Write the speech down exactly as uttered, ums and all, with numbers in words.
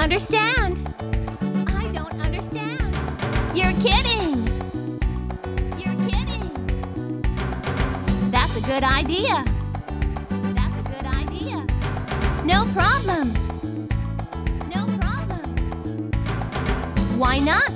understand. I don't understand. You're kidding. You're kidding. That's a good idea. That's a good idea. No problem. No problem. Why not?